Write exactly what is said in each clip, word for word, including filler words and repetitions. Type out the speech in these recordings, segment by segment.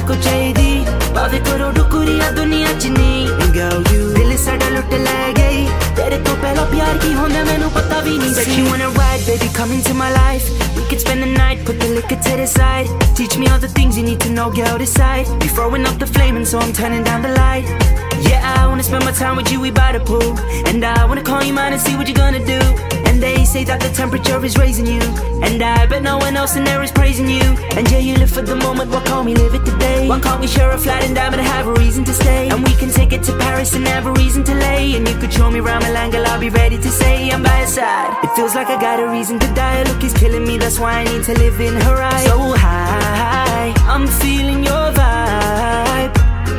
को चाहिदी भावे करो डुकुरिया दुनिया च नहीं Girl you दिल साडा लुट ले गई तेरे तो पहला प्यार की होंदा मैनू पता भी नहीं सी You wanna ride baby come into my life We could spend the night put the liquor to the side Teach me all the things you need to know girl decide We throwing up the flame and so I'm turning down the light Yeah I wanna spend my time with you we by the pool And I wanna call you mine and see what you're gonna do And they say that the temperature is raising you And I bet no one else in there is praising you And yeah you live for the moment why can't we live it today Why can't we share a flight and diamond and have a reason to stay And we can take it to Paris and have a reason to lay And you could show me around Milan girl I'll be ready to say I'm by your side It feels like I got a reason to die Her look is killing me that's why I need to live in her eyes So high I'm feeling your vibe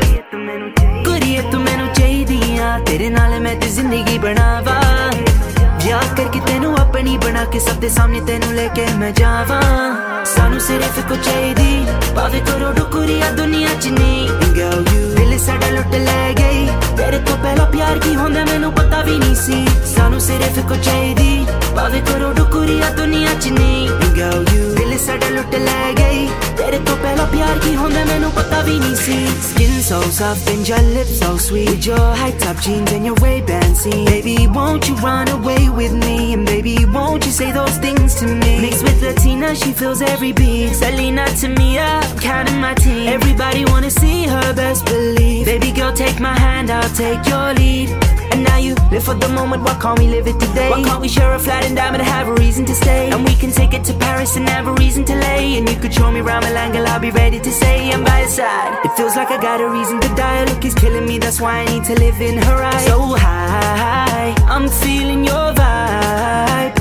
Goodiye tu mainu chahidiya Tere naal main te zindagi banawa ਵਿਆਹ ਕਰਕੇ ਤੈਨੂੰ ਆਪਣੀ ਬਣਾ ਕੇ ਸਭ ਦੇ ਸਾਹਮਣੇ ਤੈਨੂੰ ਲੈ ਕੇ ਮੈਂ ਜਾਵਾਂ ਸਾਨੂੰ ਸਿਰਫ ਕੋ ਚਾਹੀਦੀ ਭਾਵੇਂ ਕਰੋ ਡੁਕਰੀਆ ਦੁਨੀਆ ਚ ਨਹੀਂ Girl you ਦਿਲ ਸਾਡਾ ਲੁੱਟ ਲੈ ਗਈ ਤੇਰੇ ਤੋਂ ਪਹਿਲਾਂ ਪਿਆਰ ਕੀ ਹੁੰਦਾ ਮੈਨੂੰ ਪਤਾ ਵੀ ਨਹੀਂ ਸੀ ਸਾਨੂੰ ਸਿਰਫ ਕੋ ਚਾਹੀਦੀ ਭਾਵੇਂ ਕਰੋ ਡੁਕਰੀਆ ਦੁਨੀਆ ਚ ਨਹੀਂ Girl you ਦਿਲ ਸਾਡਾ ਲੁੱਟ ਲੈ ਗਈ ਤੇਰੇ ਤੋਂ ਪਹਿਲਾਂ ਪਿਆਰ ਕੀ ਹੁੰਦਾ ਮੈਨੂੰ ਪਤਾ ਵੀ ਨਹੀਂ ਸੀ Skin so soft and your lips so sweet With your high top jeans and your Ray-Ban scene Baby won't you run away with me And baby won't you say those things to me Mixed with Latina she feels every beat Selena to me I'm counting my team Everybody wanna see her best believe Baby girl take my hand I'll take your lead And now you live for the moment why can't we live it today Why can't we share a flight and diamond and have a reason to stay And we can take it to Paris and have a reason to lay And you could show me around Milan girl I'll be ready to say I'm by your side It feels like I got a reason to die Her look is killing me that's why I need to live in her eyes So high I'm feeling your vibe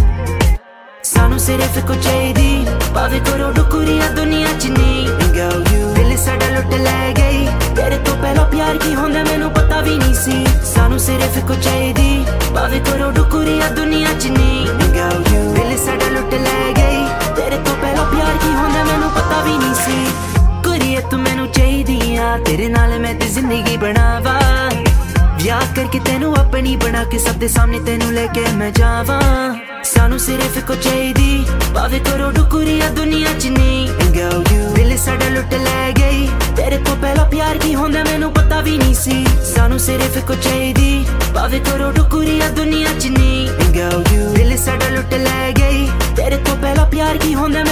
ਸਾਨੂੰ ਸਿਰਫ ਕੋ ਚਾਹੀਦੀ ਭਾਵੇਂ ਕਰੋ ਡੁਕਰੀਆ ਦੁਨੀਆ ਚ ਨਹੀਂ Girl you ਦਿਲ ਸਾਡਾ ਲੁੱਟ ਲੈ ਗਈ ਤੇਰੇ ਤੋਂ ਪਹਿਲਾਂ ਪਿਆਰ ਕੀ ਹੁੰਦਾ ਮੈਨੂੰ ਪਤਾ ਵੀ ਨਹੀਂ ਸੀ ਸਾਨੂੰ ਸਿਰਫ ਕੋ ਚਾਹੀਦੀ ਭਾਵੇਂ ਕਰੋ ਡੁਕਰੀਆ ਦੁਨੀਆ ਚ ਨਹੀਂ Girl you ਦਿਲ ਸਾਡਾ ਲੁੱਟ ਲੈ ਗਈ ਤੇਰੇ ਤੋਂ ਪਹਿਲਾਂ ਪਿਆਰ ਕੀ ਹੁੰਦਾ ਮੈਨੂੰ ਪਤਾ ਵੀ ਨਹੀਂ ਸੀ ਕੁੜੀਏ ਤੂੰ ਮੈਨੂੰ ਚਾਹੀਦੀ ਆ ਤੇਰੇ ਨਾਲ ਮੈਂ ਤੇ ਜ਼ਿੰਦਗੀ ਬਣਾਵਾਂ ਵਿਆਹ ਕਰਕੇ ਤੈਨੂੰ ਆਪਣੀ ਬਣਾ ਕੇ ਸਭ ਦੇ ਸਾਹਮਣੇ ਤੈਨੂੰ ਲੈ ਕੇ ਮੈਂ ਜਾਵਾਂ ਸਾਨੂੰ ਸਿਰਫ ਕੋ ਚਾਹੀਦੀ ਭਾਵੇਂ ਕਰੋ ਡੁਕਰੀਆ ਦੁਨੀਆ ਚ ਨਹੀਂ Girl you ਦਿਲ ਸਾਡਾ ਲੁੱਟ ਲੈ ਗਈ ਤੇਰੇ ਤੋਂ ਪਹਿਲਾਂ ਪਿਆਰ ਕੀ ਹੁੰਦਾ ਮੈਨੂੰ ਪਤਾ ਵੀ ਨਹੀਂ ਸੀ ਸਾਨੂੰ ਸਿਰਫ ਕੋ ਚਾਹੀਦੀ ਭਾਵੇਂ ਕਰੋ ਡੁਕਰੀਆ ਦੁਨੀਆ ਚ ਨਹੀਂ Girl you ਦਿਲ ਸਾਡਾ ਲੁੱਟ ਲੈ ਗਈ ਤੇਰੇ ਤੋਂ ਪਹਿਲਾਂ ਪਿਆਰ ਕੀ ਹੁੰਦਾ